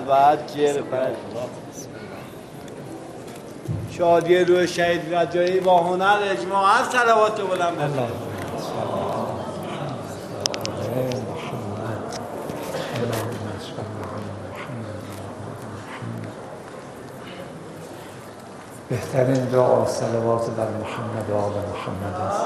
و عجل فرج. شادی روح شهید رجایی با هنر اجماعاً صلوات بلند بفرمایید. بهترین دعا صلوات بر محمد و آل محمد است.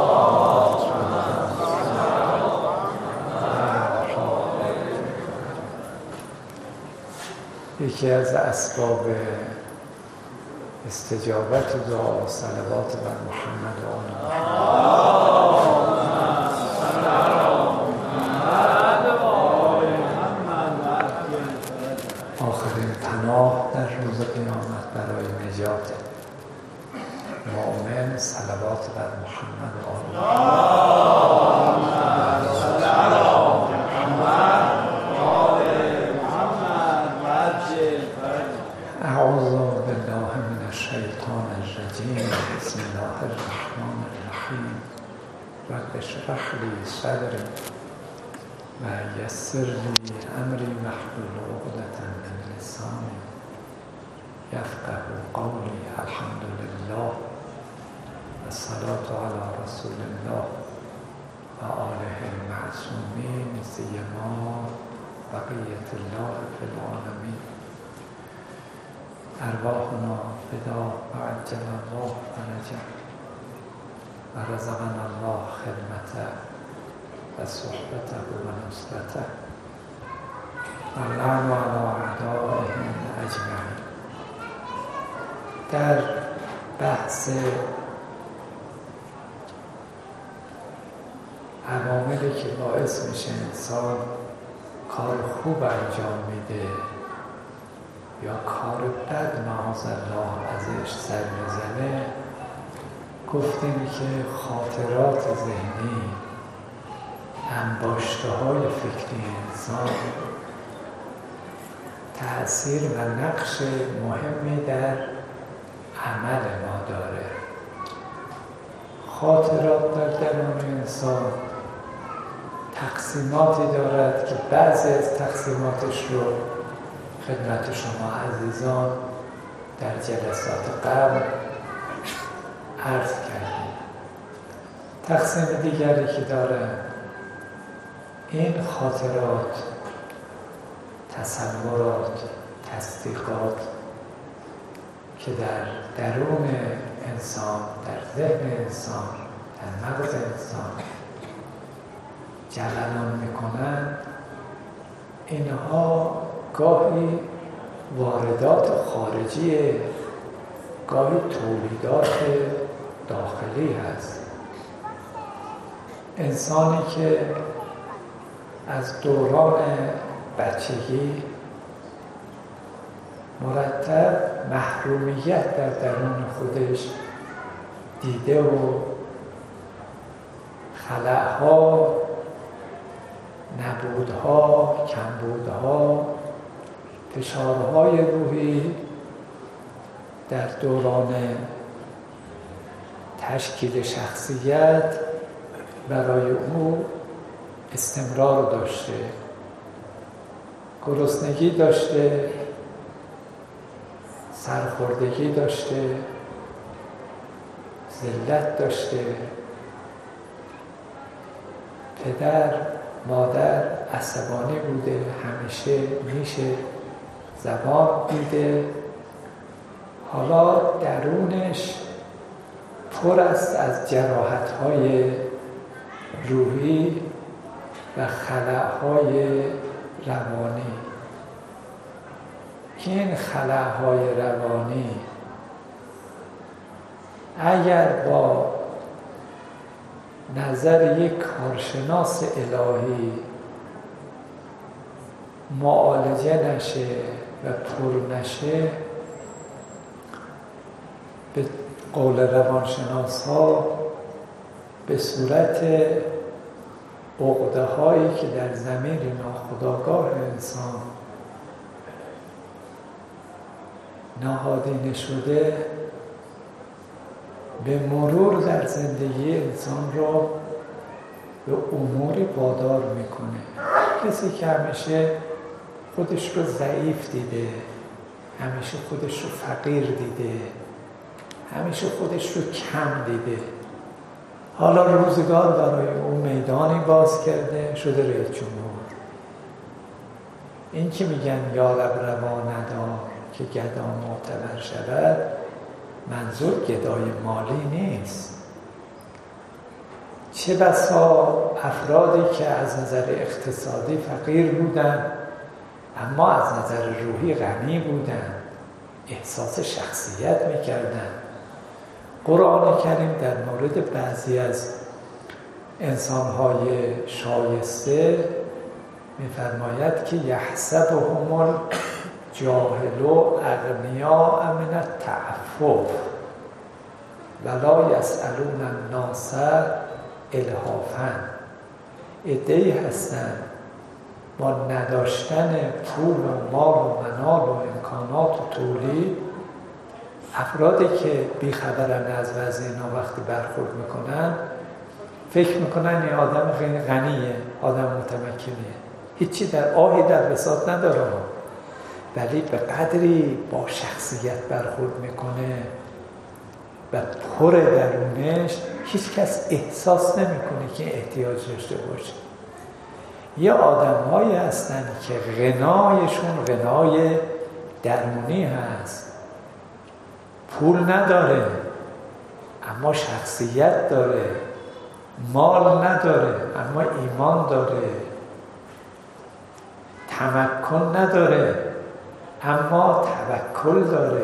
یکی از اسباب استجابت دعا صلوات بر محمد و آل محمد. آخرین پناه در روز قیامت برای نجات مؤمن صلوات بر محمد و آل محمد. اعوذ بالله من الشیطان الرجیم. بسم الله الرحمن الرحیم. رب اشرح لی صدری و یسر لی امری واحلل عقدة من لسانی یفقهوا قولی. الحمد لله الصلاة علی رسول الله و آله المعصومین سیما بقیة الله فی العالمین. ارواحنا فدا و عجل الله فرجه و رزقنا الله خدمته و صحبته و نصرته و لعن علی اعدائهم اجمعین. در بحث عواملی که باعث میشه انسان کار خوب انجام میده یا کار بد معاذالله ازش سر میزنه، گفتیم که خاطرات ذهنی، انباشته‌های فکری انسان تأثیر و نقش مهمی در عمل ما داره. خاطرات در درون انسان تقسیماتی دارد که بعضی از تقسیماتش رو خدمت شما عزیزان در جلسات قبل عرض کردیم. تقسیم دیگری که داره این خاطرات، تصورات، تصدیقات که در درون انسان، در ذهن انسان، در مغز انسان جریان میکنن، اینها گاهی واردات خارجی، گاهی تولیدات داخلی هست. انسانی که از دوران بچگی مرتب محرومیت در درون خودش دیده و خلأها، نبودها، کمبودها، فشارهای روحی در دوران تشکیل شخصیت برای او استمرار داشته، گرسنگی داشته، سرخوردگی داشته، ذلت داشته، پدر مادر عصبانی بوده، همیشه میشه زبان دیده. حالا درونش پر است از جراحت‌های روحی و خلأهای روانی. این خلأهای روانی اگر با نظر یک کارشناس الهی معالجه نشه و پر نشه، به قول روانشناس ها به صورت عقده هایی که در ضمیر ناخودآگاه انسان نهادینه شده، به مرور در زندگی انسان رو به اموری وادار میکنه. کسی که همیشه خودش رو ضعیف دیده، همیشه خودش رو فقیر دیده، همیشه خودش رو کم دیده. حالا روزگار برای اون میدانی باز کرده، شده رئیس جمهور. این که میگن یا رب روا ندار که گدا معتبر شود، منظور گدای مالی نیست. چه بسا افرادی که از نظر اقتصادی فقیر بودن اما از نظر روحی غنی بودن، احساس شخصیت میکردن. قرآن کریم در مورد بعضی از انسانهای شایسته میفرماید که یحسبهم الجاهل اغنیاء من التعفف ولا یسألون الناس الحافا. عده‌ای هستند با نداشتن پول و مال و منال و امکانات و تولید، افرادی که بیخبرن از وضع اینا وقتی برخورد میکنن فکر میکنن این آدم غنیه، آدم متمکنیه، هیچی در آهی در بساط نداره، ولی به قدری با شخصیت برخورد میکنه و پر درونش هیچ کس احساس نمیکنه که احتیاج داشته باشه. یه آدم‌هایی هستن که غنایشون غنای درونی هست، پول نداره اما شخصیت داره، مال نداره اما ایمان داره، تمکن نداره اما توکل داره،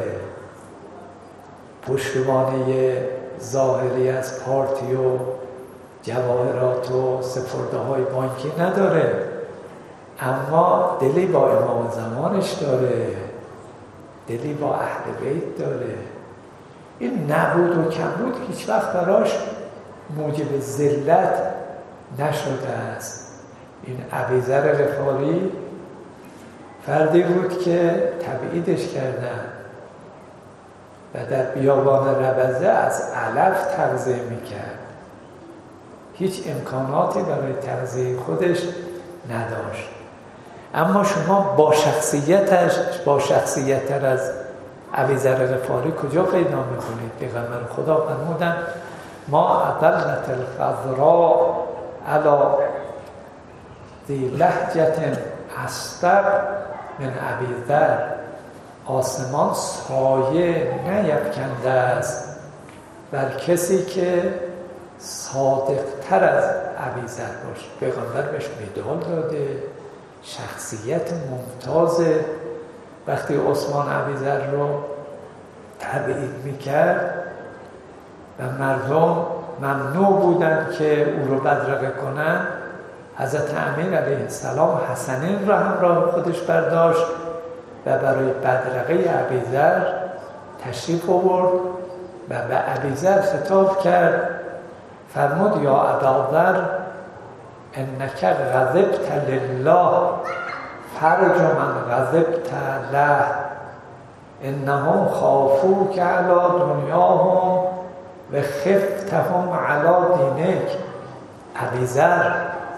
پشتوانه ظاهری از پارتی و جواهرات و سپرده های بانکی نداره اما دلی با امام زمانش داره، دلی با اهل بیت داره. این نبود و کمبود هیچ وقت براش موجب ذلت نشده است. این ابیذر غفاری فردی بود که تبعیدش کردن و در بیابان ربزه از علف تغذیه میکرد، هیچ امکاناتی برای تغذیه خودش نداشت. اما شما با شخصیت‌تر از ابیذر غفاری کجا پیدا میکنید؟ پیغمبر خدا فرمودن ما اقلت الخضراء علی ذی لهجة اصدق من ابیذر. آسمان سایه نیفکنده است بر کسی که صادق‌تر از ابیذر باشه. پیغمبر بهش مدال داده، شخصیت ممتازه. وقتی عثمان ابیذر رو تبعید میکرد و مردم ممنوع بودن که او رو بدرقه کنن، حضرت امیر علیه السلام حسنین را همراه خودش برداشت و برای بدرقه ابیذر تشریف آورد و به ابیذر خطاب کرد، فرمود یا اباذر انک غضبت لله فرج من غضبت له انهم خافوک علی دنیاهم و خفتهم علی دینک. ابیذر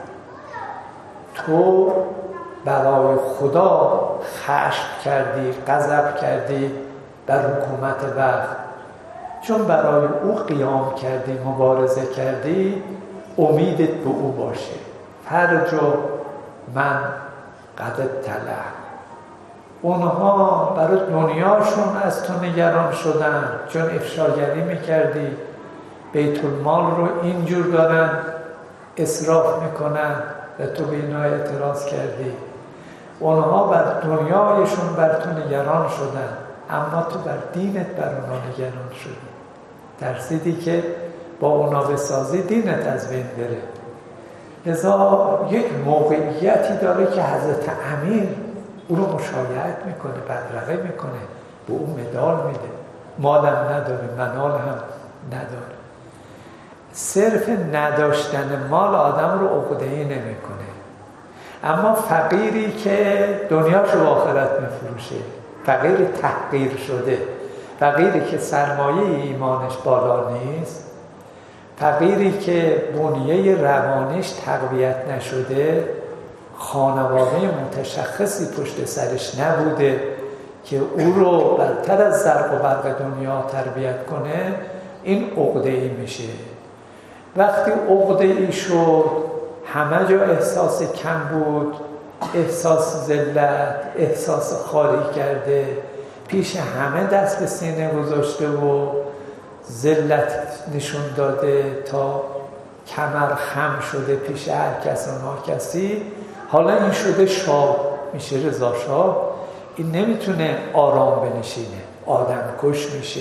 تو برای خدا خشم کردی، غضب کردی بر حکومت وقت، چون برای او قیام کردی، مبارزه کردی، امیدت به او باشه. فرج من غضبت له. اونها برای دنیاشون از تو نگران شدن چون افشاگری میکردی، بیت المال رو اینجور دارن اسراف میکنن و تو به اینا اعتراض کردی. اونها بر دنیایشون بر تو نگران شدن اما تو بر دینت بر اونها نگران شدی، ترسیدی که با اونا بسازی دینت از بین بره. لذا یک موقعیتی داره که حضرت امیر او رو مشایعت میکنه، بدرقه میکنه، به اون مدال میده. مالم نداره، منال هم نداره. صرف نداشتن مال آدم رو عقده‌ای نمیکنه، اما فقیری که دنیاشو به آخرت میفروشه، فقیر تحقیر شده، فقیری که سرمایه ایمانش بالا نیست، فقیری که بنیه روانش تقویت نشده، خانواده متشخصی پشت سرش نبوده که او رو برتر از زرق و برق دنیا تربیت کنه، این عقده‌ای میشه. وقتی عقده‌ای شد، همه جا احساس کم بود، احساس ذلت، احساس خاری کرده، پیش همه دست به سینه گذاشته و ذلت نشون داده تا کمر خم شده پیش هر کس و ناکسی. حالا این شده شاه، میشه رضا شاه. این نمیتونه آرام بنشینه، آدم کش میشه،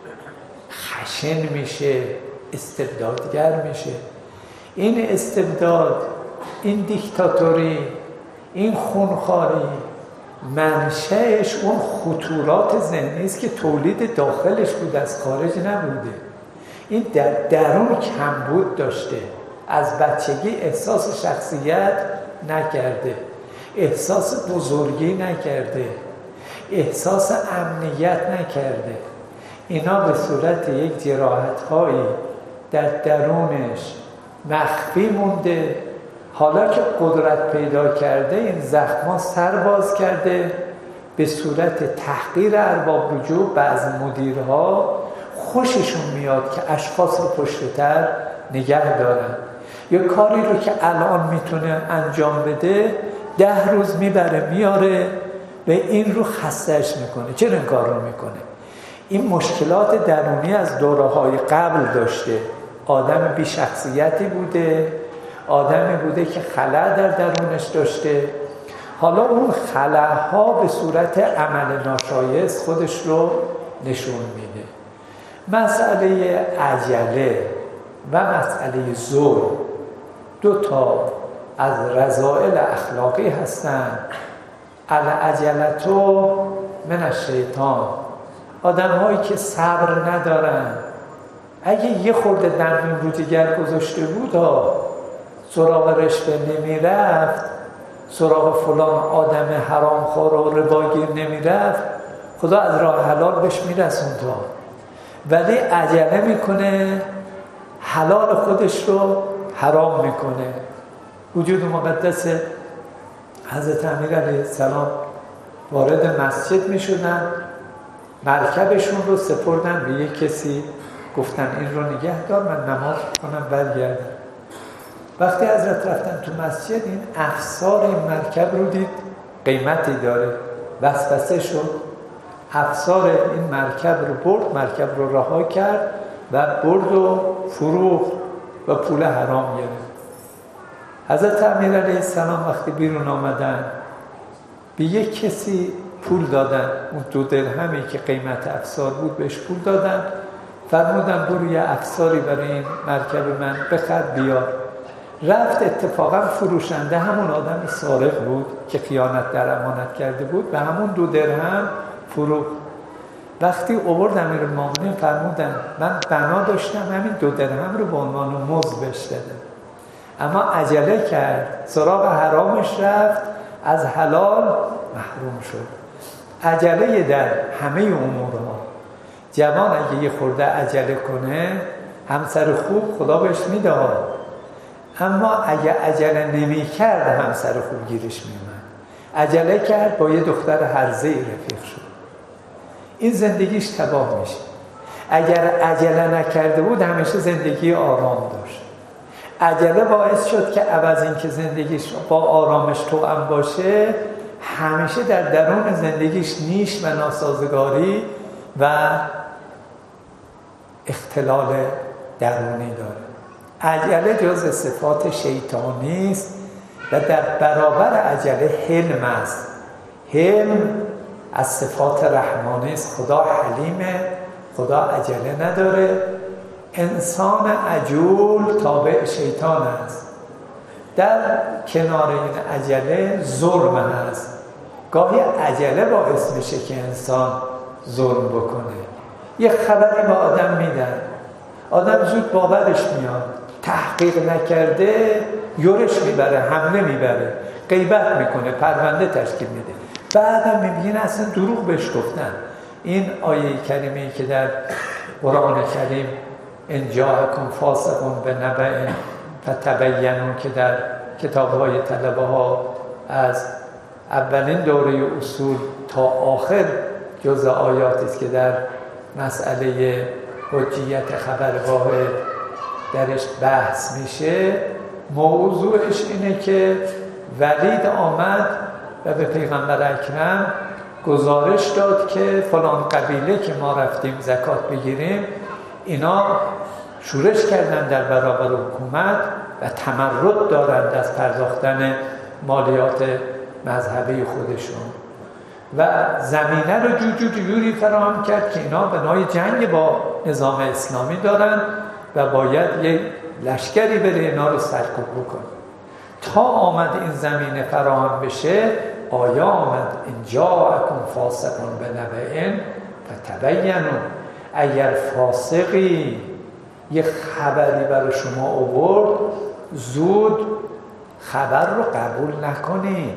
خشن میشه، استبدادگر میشه. این استبداد، این دیکتاتوری، این خونخواری، منشأش اون خطورات ذهنی است که تولید داخلش بود، از خارج نبوده. این در درون کمبود داشته، از بچگی احساس شخصیت نکرده، احساس بزرگی نکرده، احساس امنیت نکرده. اینا به صورت یک جراحت‌هایی در درونش مخفی مونده. حالا که قدرت پیدا کرده، این زخم‌ها سر باز کرده، به صورت تحقیر ارباب رجوع بعض مدیرها خوششون میاد که اشخاص رو پشت‌تر نگه دارن. یا کاری رو که الان میتونه انجام بده 10 روز میبره میاره و این رو خسته‌اش میکنه. چرا این کار رو میکنه؟ این مشکلات درونی از دوره‌های قبل داشته. آدم بی شخصیتی بوده، آدمی بوده که خلأ در درونش داشته. حالا اون خلأها به صورت عمل ناشایست خودش رو نشون میده. مسئله عجله و مسئله ظلم 2 تا از رذائل اخلاقی هستند. العجلتو من الشیطان. آدم هایی که صبر ندارن، اگه یه خورده دندون رو جگر گذاشته بود سراغ رشوه نمیرفت، سراغ فلان آدم حرامخوار و رباگیر نمیرفت، خدا از راه حلال بهش میرسوند. ولی عجله میکنه، حلال خودش رو حرام میکنه. وجود مقدس حضرت امیر علیه السلام وارد مسجد میشدن، مرکبشون رو سپردن به یک کسی، گفتن این رو نگه دار، من نماز کنم برگردم. وقتی حضرت رفتن تو مسجد، این افسار این مرکب رو دید قیمتی داره، وسوسه شد، افسار این مرکب رو برد، مرکب رو رها کرد و برد و فروخت و پول حرام گرفت. حضرت امیر علیه السلام وقتی بیرون آمدن به یک کسی پول دادن، اون 2 درهمی که قیمت افسار بود بهش پول دادن، فرمودن برو یه افساری برای این مرکب من بخر بیار. رفت، اتفاقا فروشنده همون آدم سارق بود که خیانت در امانت کرده بود، به همون 2 درهم فروخت. وقتی آورد امیرالمومنین فرمودن من بنا داشتم همین 2 درهم رو به عنوان مزد بهش بدم، اما عجله کرد، سراغ حرامش رفت، از حلال محروم شد. عجله در همه امورها. جوان اگه یه خورده عجله کنه، همسر خوب خدا بهش میده، اما اگه عجله نمی کرد همسر خوب گیرش میومد. عجله کرد، با یه دختر هرزه‌ای رفیق شد، این زندگیش تباه میشه. اگر عجله نکرده بود همیشه زندگی آرام داشت. عجله باعث شد که عوض این که زندگیش با آرامش توأم باشه، همیشه در درون زندگیش نیش و ناسازگاری و اختلال درونی داره. عجله جز صفات شیطانی است و در برابر عجله حلم است. حلم از صفات رحمانی است. خدا حلیمه، خدا عجله نداره. انسان عجول تابع شیطان است. در کنار این عجله ظلم هست. گاهی عجله باعث میشه که انسان ظلم بکنه. یه خبری به آدم میدن، آدم زود باورش میاد، تحقیق نکرده یورش میبره، حمله میبره، غیبت میکنه، پرونده تشکیل میده. بعدم میبینه اصلا دروغ بهش گفتن. این آیه کریمه‌ای که در قرآن کریم ان جاءکم فاسق بنبأ فتبینوا که در کتاب‌های طلبه ها از اولین دوره اصول تا آخر جزء آیاتی است که در مسئله حجیت خبر واحد درش بحث میشه. موضوعش اینه که ولید آمد و به پیغمبر اکرم گزارش داد که فلان قبیله که ما رفتیم زکات بگیریم اینا شورش کردن در برابر حکومت و تمرد دارند از پرداختن مالیات مذهبی خودشون و زمینه رو جوری فراهم کرد که اینا بنای جنگ با نظام اسلامی دارن و باید یک لشکری بره اینا رو سرکوب بکنه. تا آمد این زمینه فراهم بشه آیا آمد این جاءکم فاسق بنبأ فتبینوا، اگر فاسقی یه خبری برای شما آورد زود خبر رو قبول نکنید،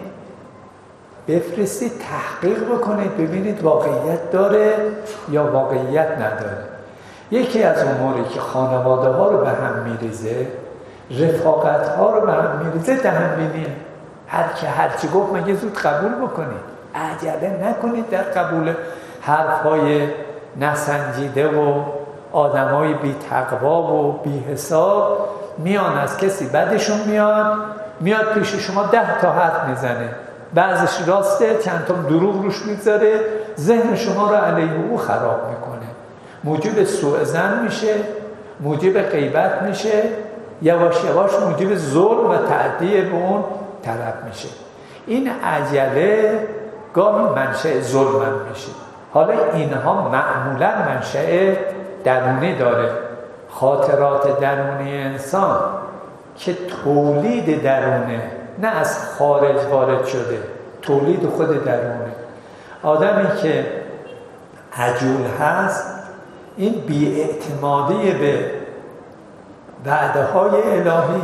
بفرستید تحقیق بکنید ببینید واقعیت داره یا واقعیت نداره. یکی از اموری که خانواده ها رو به هم میریزه، رفاقت ها رو به هم میریزه دهنبینیه. هرچی گفت مگه زود قبول بکنید، عجله نکنید در قبول حرفهای نسنجیده و آدمای بی تقوا و بی حساب. میان از کسی بدشون میاد پیش شما 10 تا حرف میزنه، بعضش راسته چند تا دروغ روش میگذاره، ذهن شما رو علیه او خراب میکنه، موجب سوء ظن میشه، موجب غیبت میشه، یواش یواش موجب ظلم و تعدی به اون طرف میشه. این عجله گاهی منشأ ظلم میشه. حالا اینها معمولا منشأ درونی داره، خاطرات درونی انسان که تولید درونه، نه از خارج وارد شده، تولید خود درونه. آدمی که عجول هست این بی‌اعتمادی به وعده های الهی،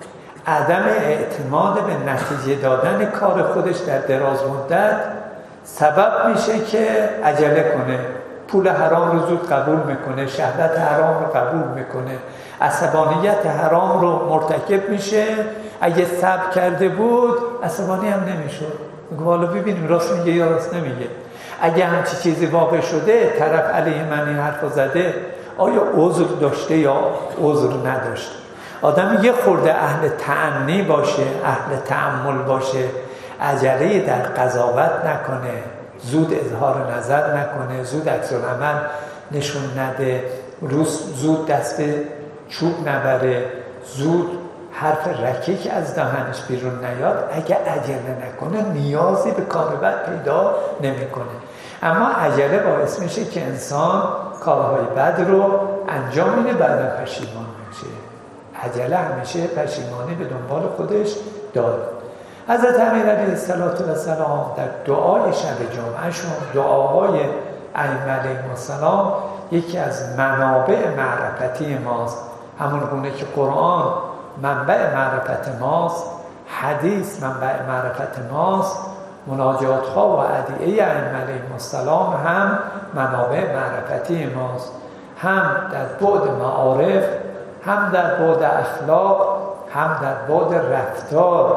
عدم اعتماد به نتیجه دادن کار خودش در دراز مدت سبب میشه که عجله کنه، پول حرام رو زود قبول میکنه، شهوت حرام رو قبول میکنه، عصبانیت حرام رو مرتکب میشه. اگه صبر کرده بود عصبانی هم نمیشد، میگه والا ببینیم راست میگه یا راست نمیگه. اگه همچی چیزی واقع شده طرف علیه من این حرف زده، آیا عذر داشته یا عذر نداشته؟ آدم یه خورده اهل تأنی باشه، اهل تأمل باشه، عجله در قضاوت نکنه، زود اظهار نظر نکنه، زود عکس‌العمل نشون نده، زود دست به چوب نبره، زود حرف رکیک از دهنش بیرون نیاد. اگه عجله نکنه نیازی به کار بد پیدا نمیکنه. اما عجله باعث میشه که انسان کارهای بد رو انجام میده، بعدا پشیمان میشه. عجله همیشه پشیمانی به دنبال خودش داره. حضرت امیر علیه السلام در دعای شب جمعهشون، دعاهای ائمه علیهم السلام، یکی از منابع معرفتی ماست. همون گونه که قرآن منبع معرفت ماست، حدیث منبع معرفت ماست، مناجات ها و ادعیه ائمه علیهم السلام هم منابع معرفتی ماست، هم در بعد معارف، هم در بعد اخلاق، هم در بعد رفتار.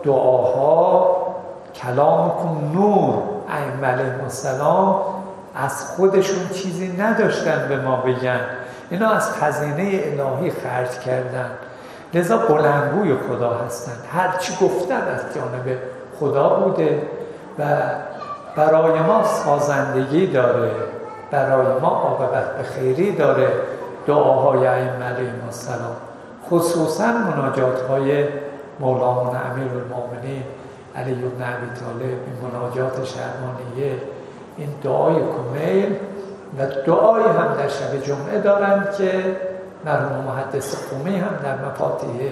دعاها کلامکم نور. ائمه علیهم السلام از خودشون چیزی نداشتن به ما بگن، اینا از خزینه الهی خرج کردن، لذا بلندگوی خدا هستن. هر چی گفتن از جانب خدا بوده و برای ما سازندگی داره، برای ما عاقبت به خیری داره. دعاهای ائمه علیهم السلام، خصوصا مناجات‌های مولانا امیرالمومنین علی بن ابی طالب، این مناجات شرمانیه، این دعای کمیل و دعای هم در شب جمعه دارند که مرحوم محدث قمی هم در مفاتیح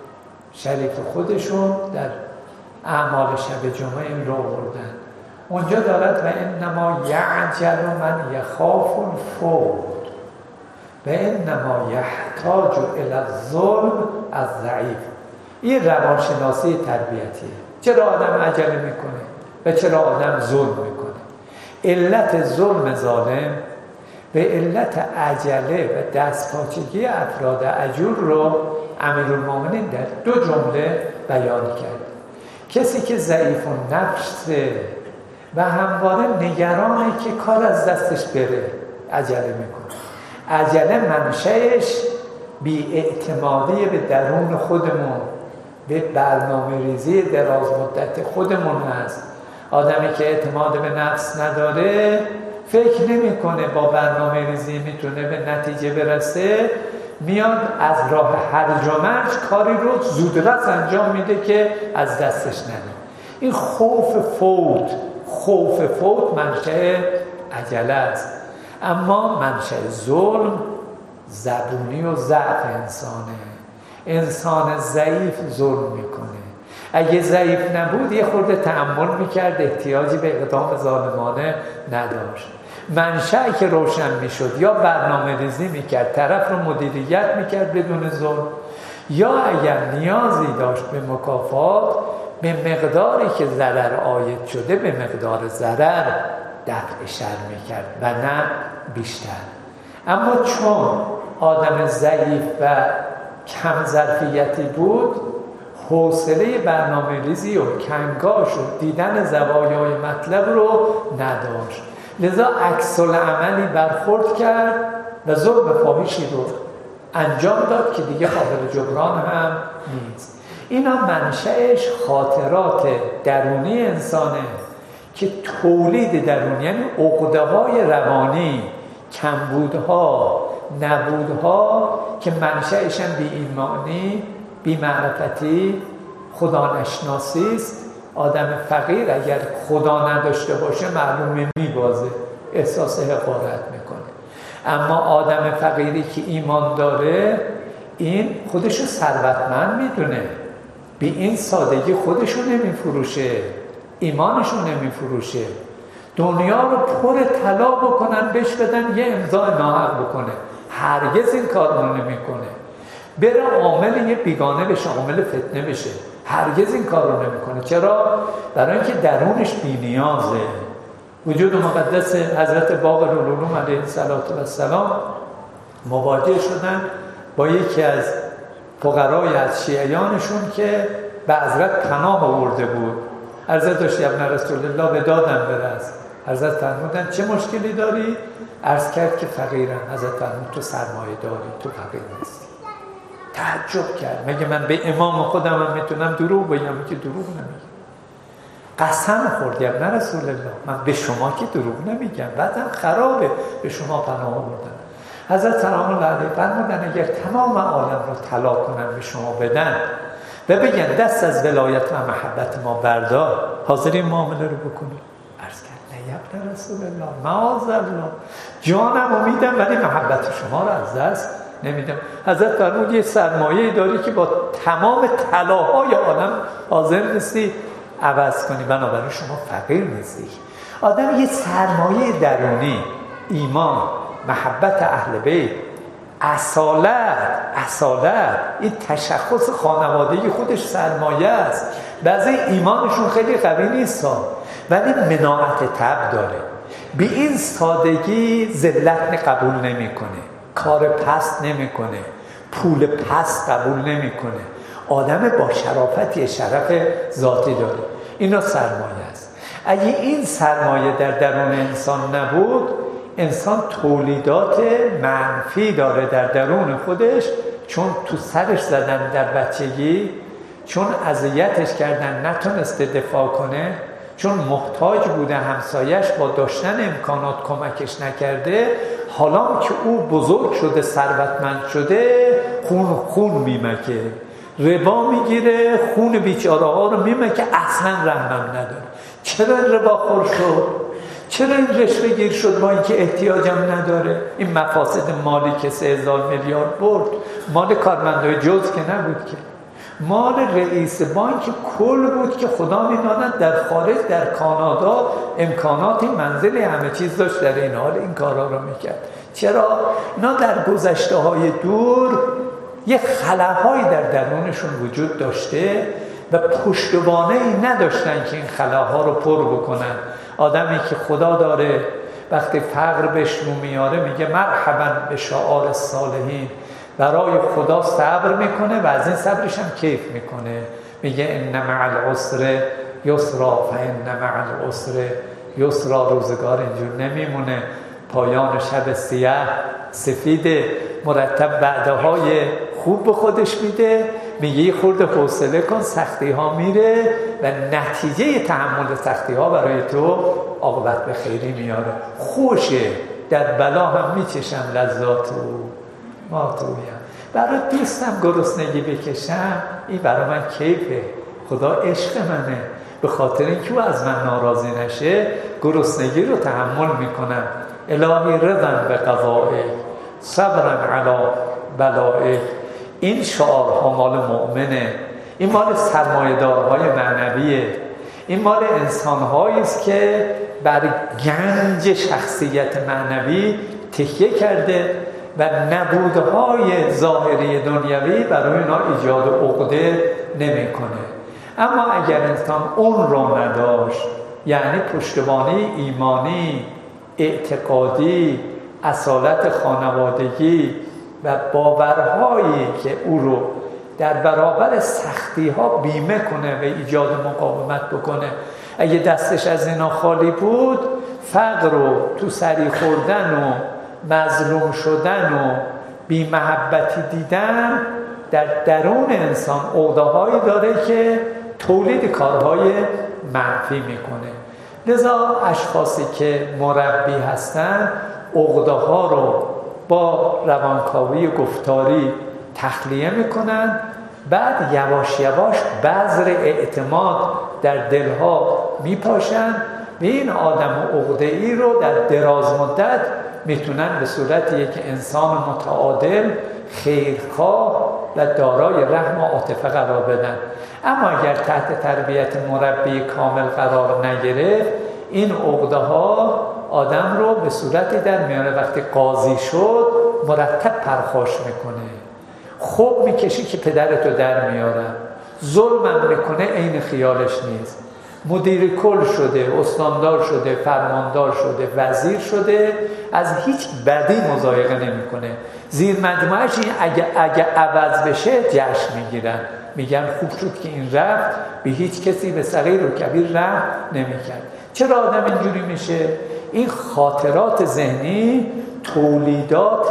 شریف خودشون در اعمال شب جمعه این رو آوردن. اونجا دارد و انما یعجل من یخاف الفوت و انما یحتاج الی الظلم الضعیف. این روانشناسی تربیتیه. چرا آدم عجله میکنه و چرا آدم ظلم میکنه؟ علت ظلم ظالم و علت عجله و دستپاچگی افراد عجول رو امیرالمومنین در 2 جمله بیان کرد کسی که ضعیف النفسه و همواره نگرانه که کار از دستش بره عجله میکنه. عجله منشأش بی‌اعتمادی به درون خودمون، به برنامه ریزی دراز مدت خودمون هست. آدمی که اعتماد به نفس نداره فکر نمیکنه با برنامه ریزی میتونه به نتیجه برسه، میاد از راه هرج و مرج کاری رو زودرس انجام میده که از دستش نره. این خوف فوت منشأ عجله است. اما منشأ ظلم زبونی و ضعف انسانه. انسان ضعیف ظلم میکنه. اگه ضعیف نبود یه خورده تأمل میکرد، احتیاجی به اقدام ظالمانه نداشت. منشأ که روشن میشد یا برنامه ریزی میکرد، طرف رو مدیریت میکرد بدون ظلم، یا اگر نیازی داشت به مکافات به مقداری که ضرر عاید شده به مقدار ضرر دفع شر میکرد و نه بیشتر. اما چون آدم ضعیف و کم ظرفیتی بود، حوصله برنامه ریزی و کنگاش و دیدن زوایای مطلب رو نداشت، لذا عکس العملی برخورد کرد و ظلم فاحشی رو انجام داد که دیگه قابل جبران هم نیست. اینا منشأش خاطرات درونی انسانه که تولید درونی، یعنی عقده‌های روانی، کمبودها، نبودها که منشأش هم بی‌ایمانی، بی‌معرفتی، خدا نشناسی است. آدم فقیر اگر خدا نداشته باشه معلومه میبازه، احساس حقارت میکنه. اما آدم فقیری که ایمان داره این خودشو ثروتمند میدونه، به این سادگی خودشو نمیفروشه، ایمانشو نمیفروشه. دنیا رو پر طلا بکنن بهش بدن یه امضا ناحق بکنه، هرگز این کار رو نمیکنه. بره عامل یه بیگانه بشه، عامل فتنه بشه، هرگز این کار رو نمیکنه. چرا؟ برای اینکه درونش بی‌نیازه. وجود مقدس حضرت باقر العلوم علیه السلام مواجه شدن با یکی از فقرای از شیعیانشون که به حضرت پناه آورده بود. حضرت داشت ابن رسول الله به دادم برس. حضرت فرمودن چه مشکلی داری؟ عرض کرد که فقیرم. حضرت فرمود تو سرمایه داری، تو فقیر نیستی. تعجب کرد، مگه من به امام خودم هم میتونم دروغ بگم؟ که دروغ نمیگم. قسم خوردی ابن رسول الله، من به شما که دروغ نمیگم، بعدم خرابه، به شما پناه آوردم. حضرت سلام الله علیه فرمودن اگر تمام عالم رو طلا کنن به شما بدن و بگن دست از ولایت و محبت ما بردار، حاضرین معامله رو بکنی؟ عرض کرد نه ابن رسول الله، معاذالله، جانم رو میدم ولی محبت شما رو از دست نمیدم. حضرت فرمود یه سرمایه‌ای داری که با تمام طلاهای عالم حاضر نیستی عوض کنی، بنابراین شما فقیر نیستی. آدم یه سرمایه درونی، ایمان، محبت اهل بیت، اصالت، این تشخص خانوادگی خودش سرمایه است. بعضی ایمانشون خیلی قوی نیست ولی مناعت طبع داره، به این سادگی ذلت قبول نمیکنه، کار پست نمیکنه، پول پست قبول نمیکنه. آدم با شرافتی، شرف ذاتی داره. اینا سرمایه است. اگه این سرمایه در درون انسان نبود، انسان تولیدات منفی داره در درون خودش، چون تو سرش زدن در بچگی، چون اذیتش کردن نتونسته دفاع کنه، چون محتاج بوده همسایش با داشتن امکانات کمکش نکرده، حالا که او بزرگ شده، ثروتمند شده، خون میمکه، ربا میگیره، خون بیچاره ها رو میمکه، اصلا رحمم نداره. چرا این ربا خور شد؟ چرا این رشوه گیر شد با اینکه احتیاجم نداره؟ این مفاسد مالی که 3000 میلیارد برد، مال کارمندای جز که نبود، که مال رئیس بانک کل بود که خدا میداند در خارج، در کانادا امکاناتی، منزلی، همه چیز داشت، در این حال این کارا رو میکرد. چرا؟ اینا در گذشته های دور یه خلاهایی در درونشون وجود داشته و پشتوانه‌ای نداشتن که این خلاها رو پر بکنن. آدمی که خدا داره وقتی فقر بهش رو میاره میگه مرحبا به شعار الصالحین، برای خدا صبر میکنه و از این صبرش هم کیف میکنه. میگه ان مع العسر یسرا فان مع العسر یسرا. روزگار اینجور نمیمونه، پایان شب سیاه سفید مرتب بعدهای خوب به خودش میده. میگه یه خورده حوصله کن، سختی ها میره و نتیجه تحمل سختی ها برای تو عاقبت به خیری میاره. خوشه، در بلا هم میچشم لذات او ما تویم. برای دوستم گرسنگی بکشم، این برای من کیفه. خدا عشق منه، به خاطر اینکه او از من ناراضی نشه گرسنگی رو تحمل میکنم. الهی رضا به قضائه صبرا علی بلائه. این شعارها مال مؤمنه، این مال سرمایه‌دارهای معنویه، این مال انسان‌هایی است که بر گنج شخصیت معنوی تکیه کرده و نبودهای ظاهری دنیوی برای اینا ایجاد عقده نمی‌کنه. اما اگر انسان اون رو نداشت، یعنی پشتوانه ایمانی، اعتقادی، اصالت خانوادگی و باورهایی که او رو در برابر سختی ها بیمه کنه و ایجاد مقاومت بکنه، اگه دستش از اینا خالی بود، فقر و تو سری خوردن و مظلوم شدن و بی‌محبتی دیدن در درون انسان عقده‌هایی داره که تولید کارهای منفی میکنه. لذا اشخاصی که مربی هستن عقده‌ها رو با روانکاوی گفتاری تخلیه میکنن، بعد یواش یواش بذر اعتماد در دلها میپاشن و این آدم عقده‌ای رو در دراز مدت میتونن به صورت یک انسان متعادل، خیرخواه و دارای رحم و عاطفه قرار بدن. اما اگر تحت تربیت مربی کامل قرار نگرفت، این عقده‌ها آدم رو به صورتی در میاره وقتی قاضی شد مرتب پرخاش میکنه. خوب میکشی که پدرتو در میارن، ظلمم میکنه عین خیالش نیست. مدیر کل شده، استاندار شده، فرماندار شده، وزیر شده، از هیچ بدی مضایقه نمیکنه. زیر مجموعش این اگه عوض بشه جشن میگیرن، میگن خوب شد که این رفت، به هیچ کسی به صغیر و کبیر رحم نمیکرد. چرا آدم اینجوری میشه؟ این خاطرات ذهنی تولیدات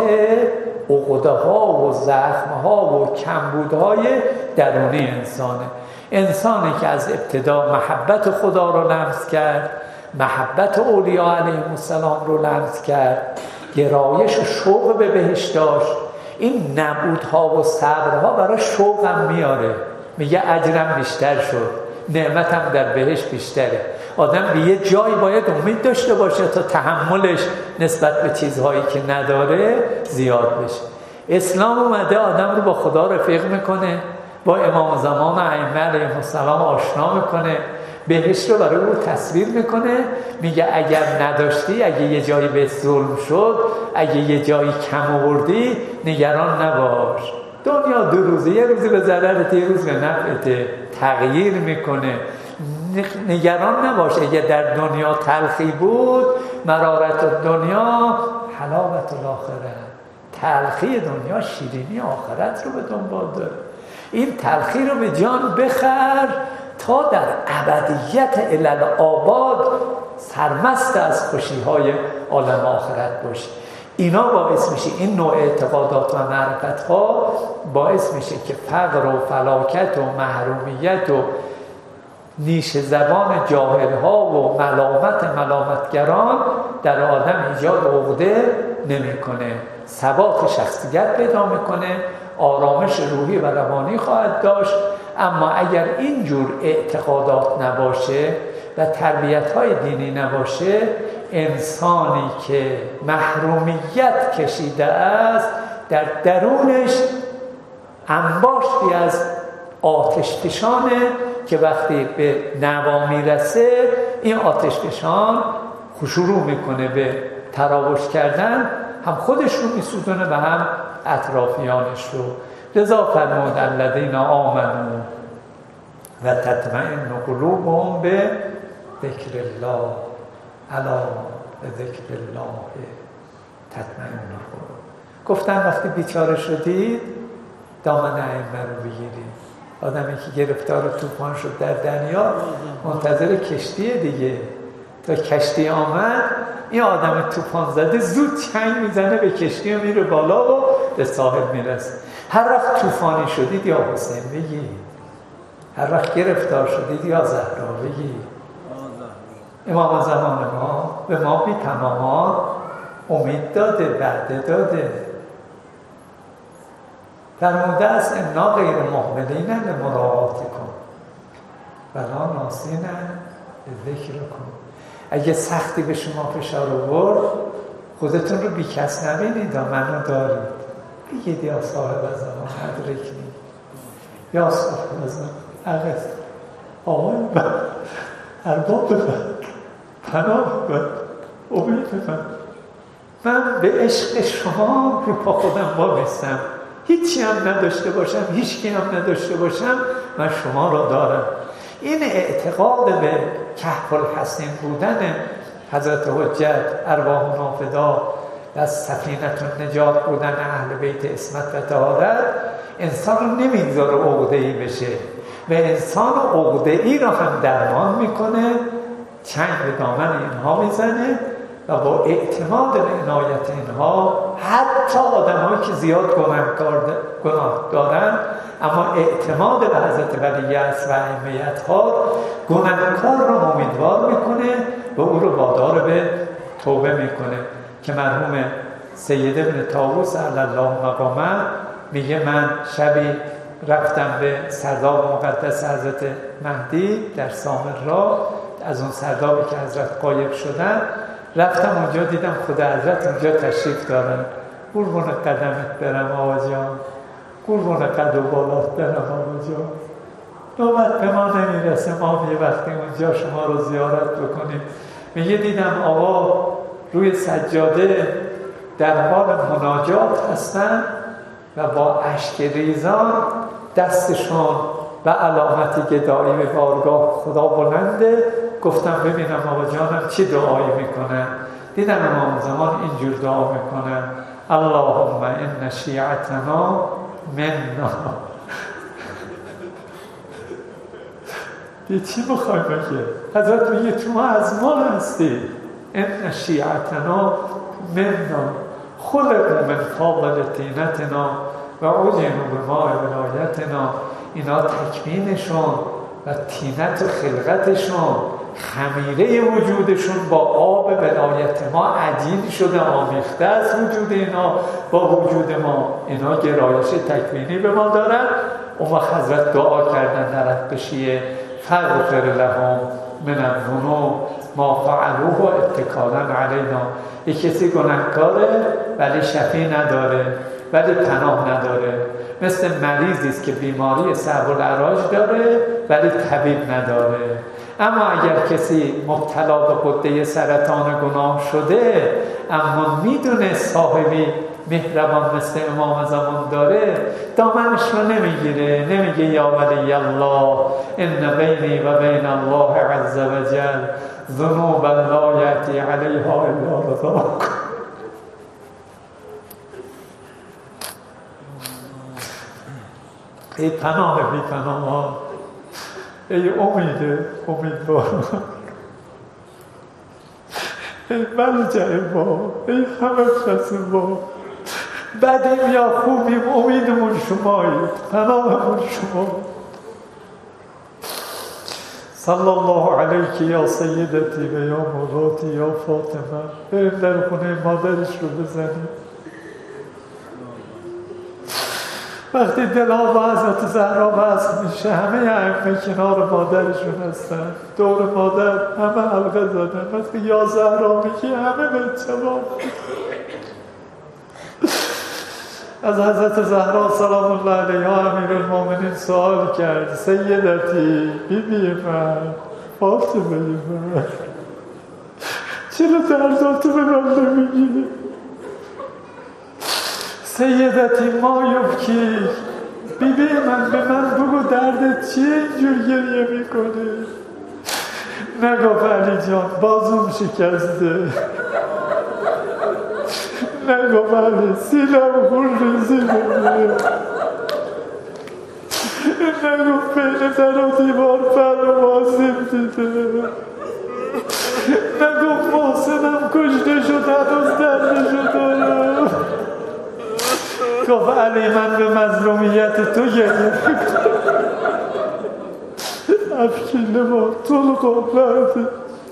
عقده‌ها و زخم‌ها و کمبودهای درونی انسانه. انسانی که از ابتدا محبت خدا رو لمس کرد، محبت اولیاء علیهم السلام رو لمس کرد، گرایش و شوق به بهشت داشت، این نبودها و صبرها برای شوقم میاره، میگه اجرم بیشتر شد، نعمتم در بهشت بیشتره. آدم به یه جایی باید امید داشته باشه تا تحملش نسبت به چیزهایی که نداره زیاد بشه. اسلام اومده آدم رو با خدا رفیق میکنه، با امام زمان ائمه علیهم السلام آشنا میکنه، بهشت رو برای او تصویر میکنه، میگه اگر نداشتی، اگه یه جایی به ظلم شد، اگه یه جایی کم آوردی، نگران نباش. دنیا دو روزه، یه روزی به ضررت، یه روز به نفعت، تغییر میکنه. نگران نباش. اگه در دنیا تلخی بود، مرارت دنیا حلاوت الاخره، تلخی دنیا شیرینی آخرت رو به دنبال داره. این تلخی رو به جان بخر تا در ابدیت الالآباد سرمست از خوشی‌های عالم آخرت باشی. اینا باعث میشه، این نوع اعتقادات و معرفت‌ها باعث میشه که فقر و فلاکت و محرومیت و نیش زبان جاهل‌ها و ملامتگران در آدم ایجاد عقده نمی‌کنه، ثبات شخصیت پیدا می‌کنه، آرامش روحی و روانی خواهد داشت. اما اگر اینجور اعتقادات نباشه و تربیت‌های دینی نباشه، انسانی که محرومیت کشیده است در درونش انباشتی از آتشفشانه که وقتی به نوا میرسه، این آتشفشان شروع میکنه به تراوش کردن، هم خودش رو میسوزونه و هم اطرافیانش رو. لذا فرمود الذین آمنوا و تطمئن قلوبهم به ذکر الله، الا به ذکر الله تطمئن القلوب. گفتن وقتی بیچاره شدید دامن ائمه رو بگیرید، آدمی که گرفتار طوفان شد در دریا منتظر کشتی دیگه. تا کشتی آمد این آدم طوفان زده زود چنگ میزنه به کشتی و میره بالا و به ساحل میرسه. هر وقت طوفانی شدید یا حسین بگید، هر وقت گرفتار شدید یا زهرا بگید. امام زمان ما به ما بی تمامان امید داده، وعده داده. فرموده است انا غیر مهملین لملاقاتکم ولا ناسین لذکرکم. اگه سختی به شما فشار آورد خودتون رو بی کس نبینید، منو دارید. بگید یا صاحب زمان ادرکنی، یا صاحب زمان اغث، آقای من، ارباب من، پناه من، امید من به عشق شما رو پا خودم وامیستم. هیچی هم نداشته باشم، هیچکی هم نداشته باشم، من شما را دارم. این اعتقاد به کهف الحسین بودن حضرت حجت ارواحنا فدا و سفینه النجات بودن اهل بیت عصمت و طهارت انسان رو نمیگذاره عقده‌ای بشه و انسان عقده‌ای رو هم درمان میکنه، چنگ به دامن اینها میزنه و با اعتماد به عنایت اینها حتی آدم‌هایی که زیاد گناه دارن اما اعتماد به حضرت ولی است و ائمه ها گناهکار رو امیدوار میکنه و او رو وادار به توبه میکنه. که مرحوم سید ابن طاووس علی الله مقامه میگه من شبی رفتم به سرداب مقدس حضرت مهدی در سامرا، از اون سردابی که حضرت غایب شدن رفتم اونجا، دیدم خدا حضرت اونجا تشریف دارن. قربون قدمت برم آقا جان، قربون قد و بالات برم آقا جان، نوبت به ما نمیرسه ما یه وقتی اونجا شما رو زیارت بکنیم. میگه دیدم آقا روی سجاده در حال مناجات هستن و با اشک ریزان دستشون و علامت گدایی به بارگاه خدا بلنده. گفتم ببینم آقا جانم چی دعایی میکنن. دیدم امام زمان اینجور دعا میکنن اللهم ان شیعتنا منا. دی چی بخوایم بگه؟ حضرت میگه شما از ما هستی. ان شیعتنا منا خلقوا من فاضل طینتنا و عجنوا بماء ولایتنا. اینا تکوینشون و طینت و خلقتشون، خمیره وجودشون با آب ولایت ما عجین شده، آمیخته از وجود اینا با وجود ما. اینا گرایش تکوینی به ما دارن. اون وقت حضرت دعا کردن در حق شیعه فاغفر لهم من الذنوب ما فعلوه اتکالا علینا. یک کسی گناهکاره ولی شفیع نداره، ولی پناه نداره، مثل مریضی است که بیماری صعب العلاج داره ولی طبیب نداره. اما اگر کسی مبتلا به غده سرطان گناه شده اما میدونه صاحبی مهربان مثل امام زمان داره، دامنش رو نمیگیره، نمیگه یا ولی الله ان بینی و بین الله عز وجل ذنوب لا یأتی علیها الا رضاک. ای پناه بی پناه، ای امیدوار، ای ملجأ ما، ای همه کس ما، بدیم یا خوبیم امیدمون شمایید، پناهمون شما. صلی الله علیک یا سیدتی و یا مولاتی یا فاطمه. بریم در خونه مادرش رو بزنیم. وقتی دلها با حضرت زهرا وصل میشه همه ائمه کنار مادرشون هستن، دور مادر همه حلقه زدن. وقتی یا زهرا میگی همه به جواب. از حضرت زهرا سلام الله علیها امیرالمومنین سوال کرد سیدتی، بیبی من، فاطمه من، چرا درداتو به من نمیگی؟ سیدتی ما یبکی، بیبی من به من بگو دردت چیه اینجور گریه میکنه؟ نگفت علی جان بازوم شکسته، نگفت علی سینم خون ریزی بده، نگفت بین در و دیوار فرمازم دیده، نگفت محسنم کشته شد هنوز در نشد. گفت علی من به مظلومیت تو گریه افشین ما طلقا برده.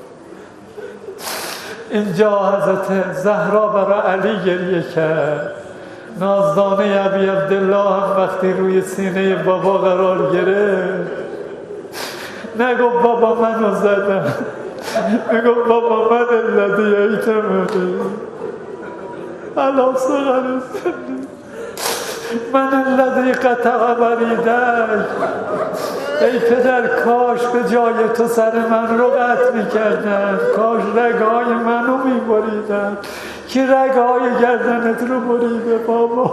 اینجا حضرت زهرا برای علی گریه کرد. نازدانه ابی عبدالله هم وقتی روی سینه بابا قرار گرفت نگفت بابا منو زدم، میگفت بابا من الذی ایتمنی علی صغر سنی، من الذی قطع بریدک. ای پدر کاش به جای تو سر من رو قطع میکردن، کاش رگهای منو میبریدن که رگهای گردنت رو بریده بابا.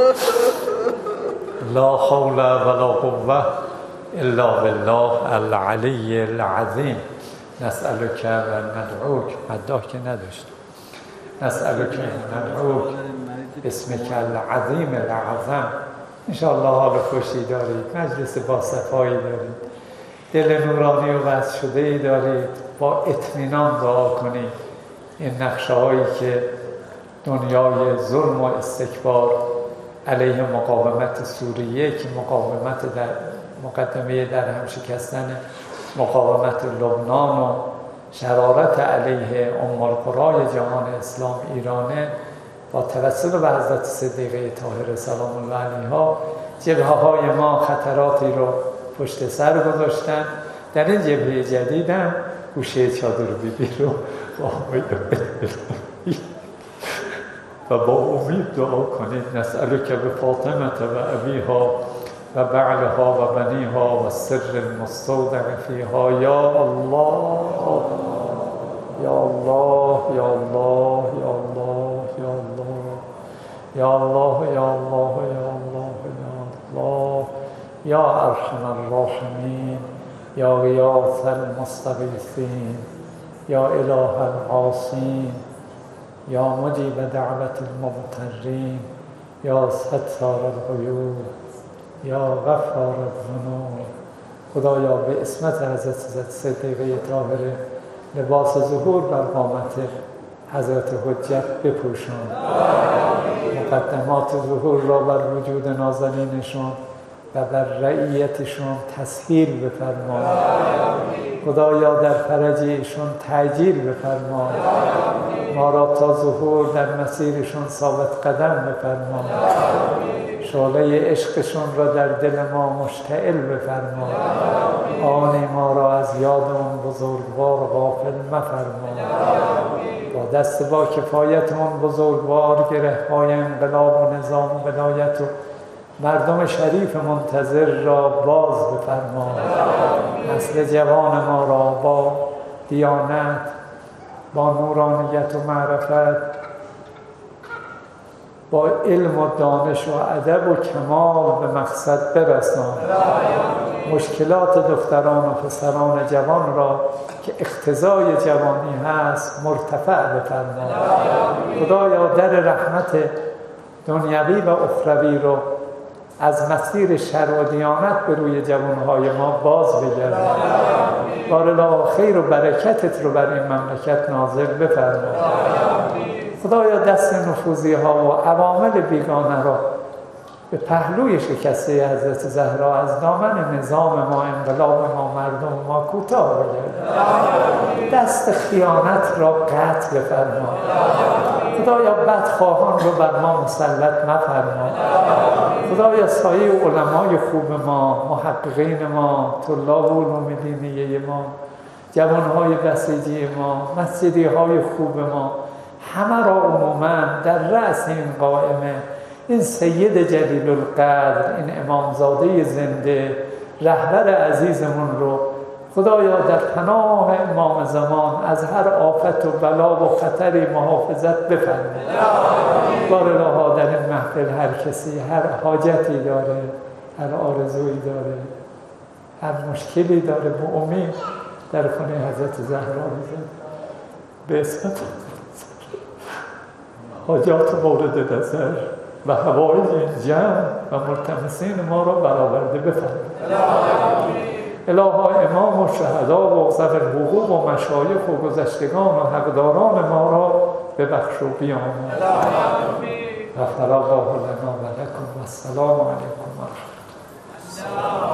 لا حول ولا قوة الا بالله العلی العظیم. نسألک و ندعوک، مداح که نداشت، نسألک و ندعوک اسمک العظیم العظم. انشاءالله حال خوشی دارید، مجلس با صفایی دارید، دل نورانی و وصل شده ای دارید، با اطمینان دعا کنید. این نقشه هایی که دنیای ظلم و استکبار علیه مقاومت سوریه که مقاومت در مقدمه در هم شکستن مقاومت لبنان و شرارت علیه ام القرای جهان اسلام ایرانه، با توسل به حضرت صدیقه طاهره سلام الله علیها جبهه های ما خطراتی رو پشت سر گذاشتن. در این جبهه جدید هم گوشه چادر بیبی رو و با امید دعا کنید. نسألک به فاطمه و ابیها و بعلها و بنیها و سر المستودع فیها یا الله یا الله یا الله یا الله یا الله یا الله یا الله یا الله یا ارحم الراحمین یا غیاث المستغیثین یا اله العاصین یا مجیب دعوت المضطرین یا ستار العیوب یا غفار الذنوب. خدایا به اسمت حضرت صدیقه طاهره لباس ظهور بر قامت حضرت حجت بپوشان، مقدمات ظهور را بر وجود نازنینشون و بر رعیتشون تسهیل بفرما. خدایا در فرج ایشون تعجیل بفرما، ما را تا ظهور در مسیرشون ثابت قدم بفرما، شعله عشقشون را در دل ما مشتعل بفرما، آن ما را از یاد اون بزرگوار غافل مفرما. با دست با کفایت اون بزرگوار گره های انقلاب و نظام و ولایت و مردم شریف منتظر را باز بفرما. نسل جوان ما را با دیانت، با نورانیت و معرفت، با علم و دانش و ادب و کمال به مقصد برسان. مشکلات دختران و پسران جوان را که اقتضای جوانی هست مرتفع بفرما. خدایا در رحمت دنیوی و اخروی رو از مسیر شر و دیانت به روی جوانهای ما باز بگردان. بارالله خیر و برکتت رو بر این مملکت نازل بفرما. خدایا دست نفوذی ها و عوامل بیگانه را به پهلوی شکسته حضرت زهرا از دامن نظام ما، انقلاب ما، مردم ما کوتاه بگردان. دست خیانت را قطع بفرما. خدایا بدخواهان رو بر ما مسلط مفرما. خدایا سایه علمای خوب ما، محققین ما، طلاب علوم دینیه ما، جوانهای بسیجی ما، مسجدی های خوب ما، همه را عموما در رأس این قائمه، این سید جلیل القدر، این امامزاده زنده، رهبر عزیزمون رو خدایا در پناه امام زمان از هر آفت و بلا و خطری محافظت بفرما. بارالله در این محفل هر کسی هر حاجتی داره، هر آرزویی داره، هر مشکلی داره، به امید در خانه حضرت زهرا بزن. به اسم حاجات مورد نظر و هوای این جمع و ملتمسین ما را برآورده بفرما. الها امام و شهدا و ذوی الحقوق و مشایخ و گذشتگان و حقداران ما را ببخش و بیامرز. غفر الله لنا و لکم و السلام علیکم و رحمة الله.